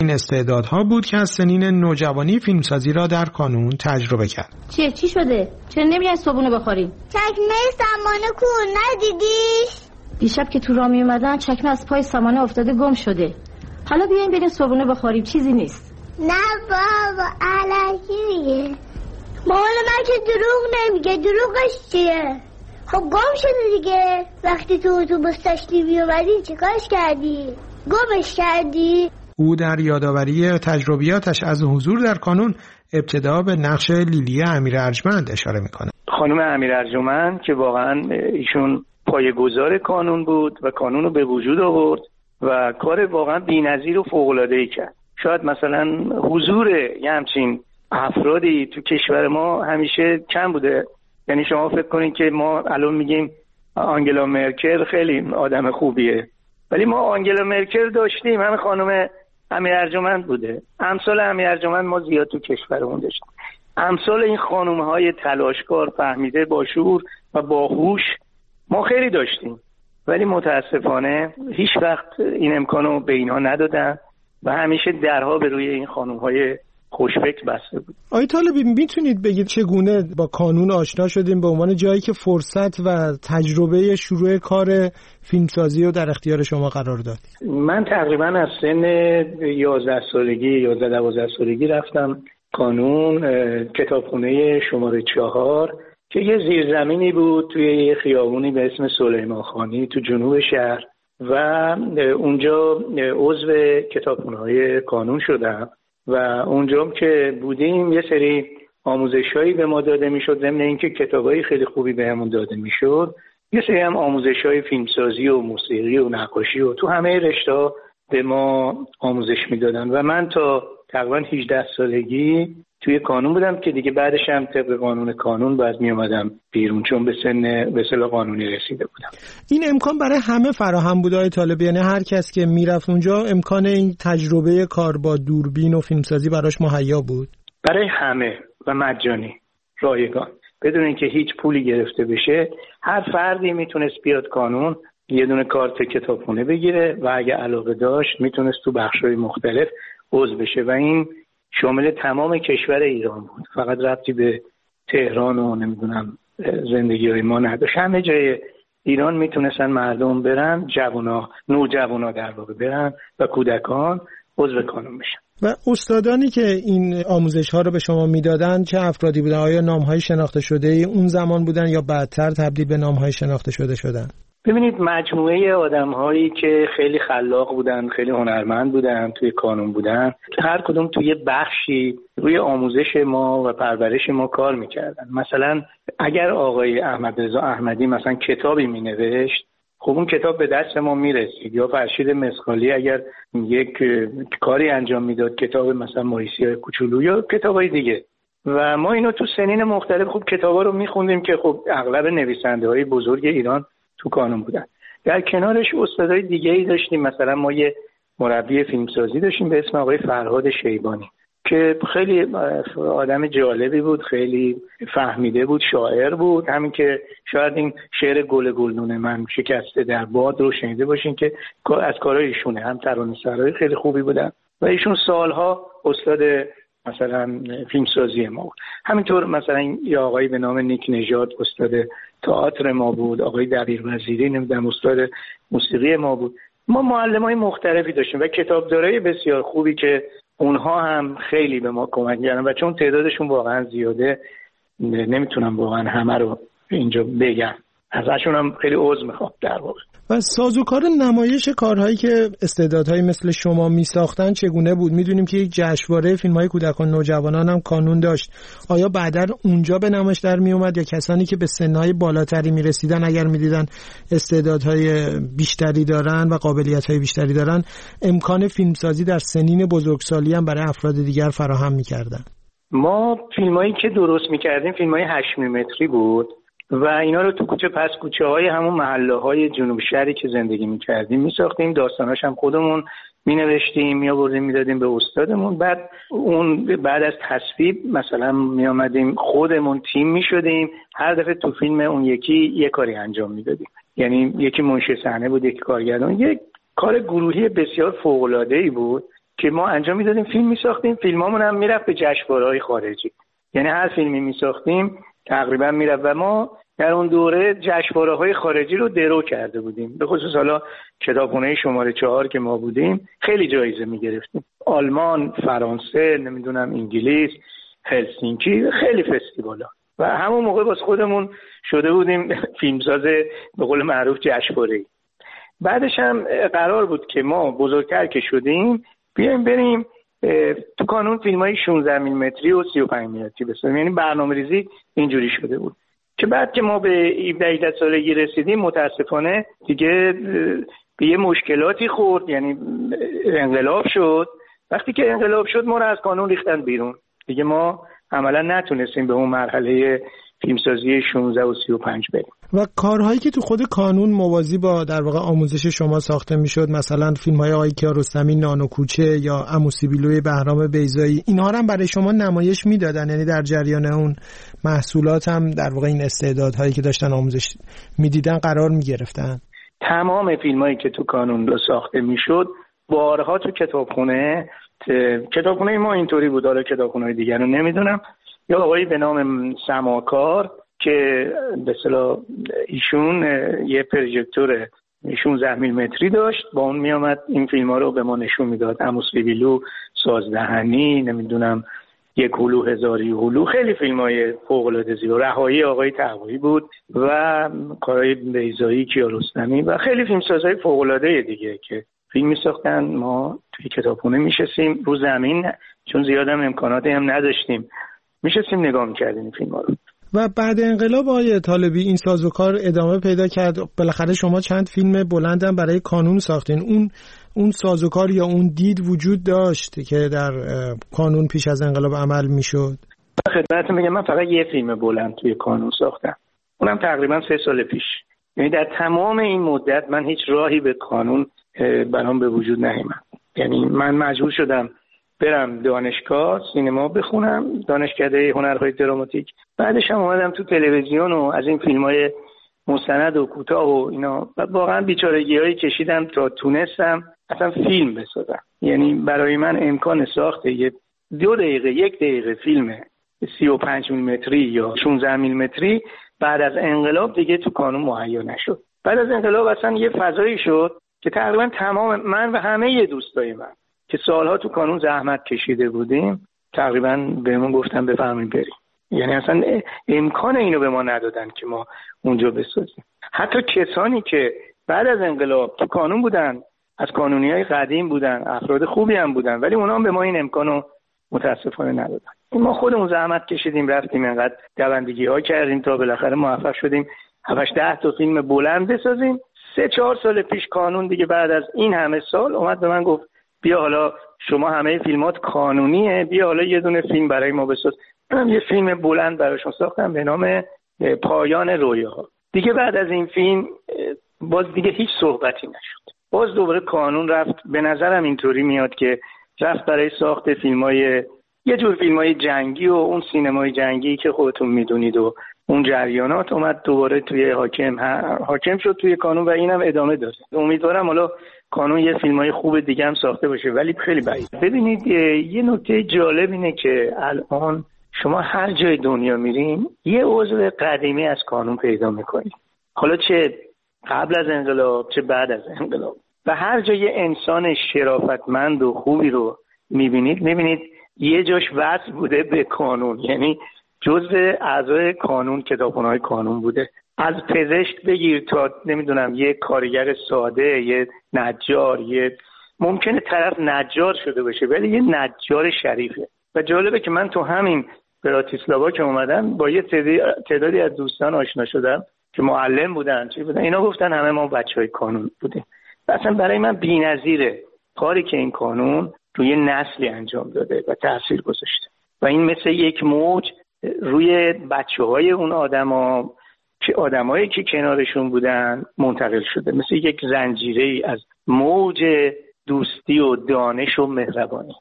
اولین استعدادها بود که از سنین نوجوانی فیلمسازی را در کانون تجربه کرد. چی شده؟ چرا نمیای صبحونه بخوریم؟ چکمه سامانه کو ندیدیش؟ دیشب که تو راه می اومدن چکمه از پای سامانه افتاده گم شده. حالا بیایم بریم صبحونه بخوریم، چیزی نیست. نه بابا الکی میگه. مامان من که دروغ نمیگه، دروغش چیه؟ خب گم شده دیگه. وقتی تو اتوبوس تشریفی اومدی چیکارش کردی؟ گمش کردی؟ او در یادآوری تجربیاتش از حضور در کانون ابتدا به نقش لیلی امیر ارجمند اشاره میکنه. خانم امیر ارجمند که واقعا ایشون پایه‌گذار کانون بود و کانون رو به وجود آورد و کار واقعا بی‌نظیر و فوق‌العاده‌ای کرد. شاید مثلا حضور یه همچین افرادی تو کشور ما همیشه کم بوده. یعنی شما فکر کنید که ما الان میگیم آنگلا مرکل خیلی آدم خوبیه، ولی ما آنگلا مرکل داشتیم، همین خانم امیر ارجمند بوده. امثال امیر ارجمند ما زیاد تو کشورمون داشتیم. امثال این خانم‌های تلاشکار، فهمیده، با شعور و باهوش ما خیلی داشتیم، ولی متاسفانه هیچ وقت این امکانو به اینها ندادن و همیشه درها به روی این خانم‌های خوشفکر بسته بود. آقای طالبی میتونید بگید چگونه با کانون آشنا شدیم به عنوان جایی که فرصت و تجربه شروع کار فیلمسازی رو در اختیار شما قرار داد؟ من تقریبا از سن 11 سالگی 11-12 سالگی رفتم کانون، کتابخونه شماره 4 که یه زیرزمینی بود توی یه خیابونی به اسم سلیمان خانی تو جنوب شهر و اونجا عضو کتابخونه‌های کانون شدم و اونجا که بودیم یه سری آموزش‌هایی به ما داده میشد، ضمن اینکه کتابای خیلی خوبی بهمون داده میشد، یه سری هم آموزش‌های فیلمسازی و موسیقی و نقاشی و تو همه رشته‌ها به ما آموزش میدادن و من تا تقریبا 18 سالگی توی کانون بودم که دیگه بعدش هم طبق قانون کانون باید می اومدم بیرون، چون به سن به اصطلاح قانونی رسیده بودم. این امکان برای همه فراهم بود آقای طالبی؟ یعنی هر کس که میرفت اونجا امکان این تجربه کار با دوربین و فیلمسازی براش مهیا بود؟ برای همه و مجانی، رایگان، بدون اینکه هیچ پولی گرفته بشه. هر فردی میتونست بیاد کانون، یه دونه کارت کتابخونه بگیره و اگه علاقه داشت میتونست تو بخش‌های مختلف عضو بشه و این شامل تمام کشور ایران بود، فقط ربطی به تهران و نمیدونم زندگی‌های ما نداشت. همه جای ایران میتونستن مردم برن، نوجوانا در واقع برن و کودکان عضو کانون بشن. و استادانی که این آموزش‌ها رو به شما میدادن چه افرادی بودن؟ آیا نام‌های شناخته شده اون زمان بودن یا بعدتر تبدیل به نام‌های شناخته شده شدن؟ ببینید، مجموعه آدم‌هایی که خیلی خلاق بودن، خیلی هنرمند بودن، توی کانون بودن، هر کدوم توی بخشی روی آموزش ما و پرورش ما کار می‌کردن. مثلا اگر آقای احمدرضا احمدی مثلا کتابی می‌نوشت، خب اون کتاب به دست ما میرسید، یا فرشید مسخالی اگر یک کاری انجام میداد، کتاب مثلا موریسیای کوچولو یا کتابای دیگه، و ما اینو تو سنین مختلف خوب کتابا رو می‌خوندیم که خب اغلب نویسنده‌های بزرگ ایران تو کانون بودن. در کنارش استادای دیگه‌ای داشتیم، مثلا ما یه مربی فیلمسازی داشتیم به اسم آقای فرهاد شیبانی که خیلی آدم جالبی بود، خیلی فهمیده بود، شاعر بود. همین که شاید این شعر گل گلدون من شکسته در باد رو شنیده باشین که از کارهای ایشونه، هم ترانه‌سرای خیلی خوبی بودن و ایشون سالها استاد مثلا فیلمسازی ما بود. همینطور مثلا یه آقایی به نام نیک نژاد استاد تئاتر ما بود، آقای دبیر وزیری نمیدونم استاد موسیقی ما بود. ما معلمای مختلفی داشتیم و کتابدارای بسیار خوبی که اونها هم خیلی به ما کمک کردن و چون تعدادشون واقعا زیاده نمیتونم واقعا همه رو اینجا بگم، ازشون هم خیلی عذر میخوام در واقع. و سازوکار نمایش کارهایی که استعدادهایی مثل شما میساختن چگونه بود؟ میدونیم که یک جشنواره فیلم‌های کودکان نوجوانان هم کانون داشت. آیا بعداً اونجا به نمایش در می اومد یا کسانی که به سن‌های بالاتری میرسیدن اگر میدیدن استعدادهای بیشتری دارن و قابلیت‌های بیشتری دارن، امکان فیلمسازی در سنین بزرگسالی هم برای افراد دیگر فراهم می‌کردن؟ ما فیلمایی که درست می‌کردیم فیلم‌های 8 میلیمتری بود و اینا رو تو کوچه های همون محله های جنوب شهری که زندگی میکردیم میساختیم، داستاناش هم خودمون مینوشتیم، میآوردیم میدادیم به استادمون. بعد از تصویب مثلا میآمدیم خودمون تیم میشدیم، هر دفعه تو فیلم اون یکی یه کاری انجام میدادیم، یعنی یکی منشی صحنه بود، یکی کارگردان. یک کار گروهی بسیار فوق‌العاده‌ای بود که ما انجام میدادیم، فیلم میساختیم، فیلمامون هم میرفت به جشنواره‌های خارجی. یعنی هر فیلمی میساختیم تقریبا میرفت و ما در اون دوره جشنواره‌های خارجی رو درو کرده بودیم. به خصوص حالا کتابخونه شماره 4 که ما بودیم خیلی جایزه میگرفتیم. آلمان، فرانسه، نمیدونم انگلیس، هلسینکی، خیلی فستیوالا. و همون موقع باز خودمون شده بودیم فیلمساز به قول معروف جشنواره‌ای. بعدش هم قرار بود که ما بزرگتر که شدیم بیایم بریم تو کانون فیلم‌های 16 میلیمتری و 35 میلیمتری بسازیم. یعنی برنامه‌ریزی اینجوری شده بود که بعد که ما به 17 سالگی رسیدیم متاسفانه دیگه به یه مشکلاتی خورد. یعنی انقلاب شد. وقتی که انقلاب شد ما رو از کانون ریختن بیرون. دیگه ما عملا نتونستیم به اون مرحله فیلمسازی 16 و 35 بریم. و کارهایی که تو خود کانون موازی با در واقع آموزش شما ساخته میشد، مثلا فیلم‌های آقای کیارستمی، نان و کوچه یا عمو سیبیلوی بهرام بیضایی، اینها هم برای شما نمایش میدادن؟ یعنی در جریان اون محصولات هم در واقع این استعدادهایی که داشتن آموزش میدیدن قرار میگرفتن؟ تمام فیلمایی که تو کانون رو ساخته میشد بارها تو کتابخونه ما اینطوری بود، حالا کتابخونه‌های دیگر رو نمیدونم. یا آقایی به نام سماکار که به اصطلاح ایشون یه پروژکتور 16 میلیمتری داشت، با اون میامد این فیلم‌ها رو به ما نشون میداد. عمو سیبیلو، سازدهنی، نمیدونم یک هلو هزاری هلو، خیلی فیلم‌های فوق‌العاده زیبا. رهایی آقای تقویی بود و کارهای بیضایی، کیارستمی و خیلی فیلمسازهای فوق‌العاده دیگه که فیلم می‌ساختن. ما توی کتابخونه میشستیم رو زمین، چون زیادم امکاناتی هم نداشتیم، میشستیم نگاه می‌کردیم این فیلم‌ها رو. و بعد انقلاب آقای طالبی این سازوکار ادامه پیدا کرد. بالاخره شما چند فیلم بلندم برای کانون ساختین. اون سازوکار یا اون دید وجود داشت که در کانون پیش از انقلاب عمل میشد؟ خدمتتون میگم من فقط یه فیلم بلند توی کانون ساختم، اونم تقریبا 3 سال پیش. یعنی در تمام این مدت من هیچ راهی به کانون برام به وجود نیامد. یعنی من مجبور شدم برم دانشگاه سینما بخونم، دانشکده هنرهای دراماتیک. بعدش هم اومدم تو تلویزیون و از این فیلم‌های مستند و کوتاه و اینا. واقعا بیچارگی‌هایی کشیدم تا تونستم اصلا فیلم بسازم. یعنی برای من امکان ساخت 1 دقیقه فیلم 35 میلیمتری یا 16 میلیمتری بعد از انقلاب دیگه تو کانون مهیا نشد. بعد از انقلاب اصلا یه فضایی شد که تقریبا تمام من و همه دوستای من که سالها تو کانون زحمت کشیده بودیم تقریبا بهمون گفتن بفرمایید بریم. یعنی اصلا امکان اینو به ما ندادن که ما اونجا بسازیم. حتی کسانی که بعد از انقلاب تو کانون بودن، از کانونیای قدیم بودن، افراد خوبی هم بودن، ولی اونا هم به ما این امکانو متاسفانه ندادن. ما خودمون زحمت کشیدیم، رفتیم اینقدر دوندگی‌ها کردیم تا بالاخره موفق شدیم 7-10 تا فیلم بلند بسازیم. 3-4 سال پیش کانون دیگه بعد از این همه سال اومد به من گفت بیا حالا شما همه فیلمات کانونیه، بیا حالا یه دونه فیلم برای ما بساز. من یه فیلم بلند براشون ساختم به نام پایان رویاها. دیگه بعد از این فیلم باز دیگه هیچ صحبتی نشد. باز دوباره کانون رفت، به نظرم اینطوری میاد که رفت برای ساخت فیلمای یه جور فیلمای جنگی و اون سینمای جنگی که خودتون میدونید و اون جریانات اومد دوباره توی حاکم شد توی کانون و اینم ادامه داره. امیدوارم حالا کانون یه فیلمای خوب دیگه هم ساخته باشه، ولی خیلی بعید. ببینید یه نکته جالب اینه که الان شما هر جای دنیا میرین یه عضو قدیمی از کانون پیدا میکنید، حالا چه قبل از انقلاب چه بعد از انقلاب، و هر جای انسان شرافتمند و خوبی رو میبینید یه جاش وصل بوده به کانون، یعنی جزء اعضای کانون، کتابخونه‌های کانون بوده. از پزشک بگیر تا نمیدونم یه کارگر ساده، یه نجار، یه ممکنه طرف نجار شده باشه ولی یه نجار شریفه. و جالبه که من تو همین براتیسلاوا که اومدم با یه تعدادی از دوستان آشنا شدم که معلم بودن اینا گفتن همه ما بچهای کانون بودیم. اصلا برای من بی‌نظیره کاری که این کانون روی نسلی انجام داده و تأثیر گذاشته و این مثل یک موج روی بچه‌های اون آدمایی که کنارشون بودن منتقل شده، مثل یک زنجیره‌ای از موج دوستی و دانش و مهربانی.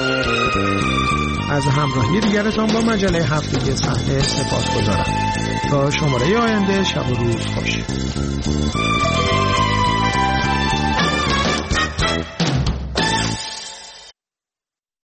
از همراهی دیگرتان با مجله هفتگی صحنه سپاسگزارم. تا شماره آینده شب و روز خوش.